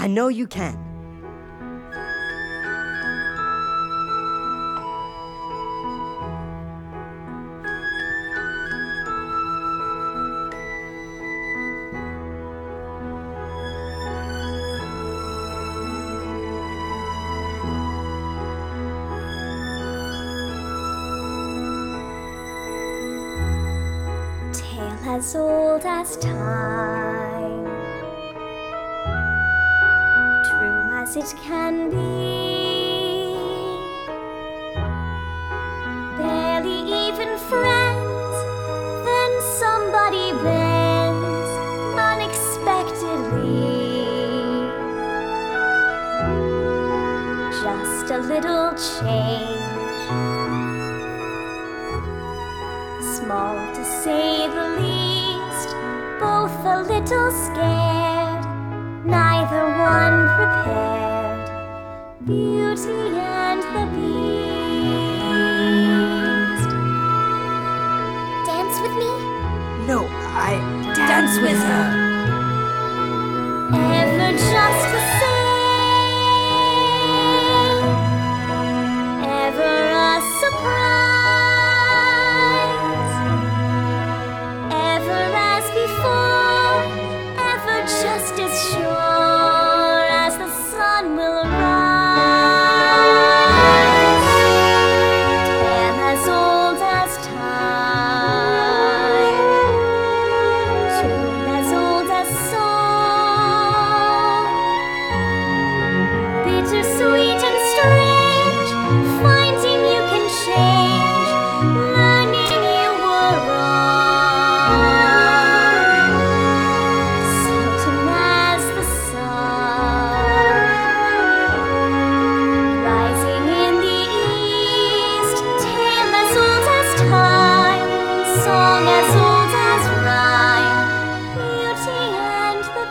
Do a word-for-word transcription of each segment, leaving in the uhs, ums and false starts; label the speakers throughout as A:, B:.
A: I know you can.
B: As old as time, true as it can be, barely even friends, then somebody bends unexpectedly. Just a little change, small to say the least, both a little scared, neither one prepared. Beauty and the Beast. Dance with me?
A: No, I dance with her.
B: Ever just the same, ever a surprise, ever as before, ever just as sure as the sun will rise. Tale as old as time, tune as old as song, bittersweet and strange, finding you can change, learning you were wrong. Certain as the sun, rising in the east, tale as old as time, song as old as rhyme, Beauty and the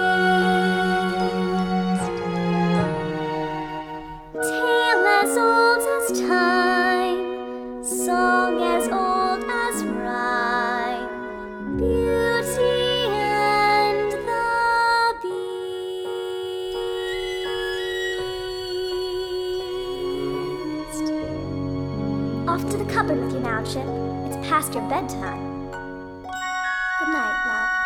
B: Beast. Tale as old as time, song as old as rhyme, Beauty and the Beast. Off to the cupboard with you now, Chip. It's past your bedtime. Good night, love.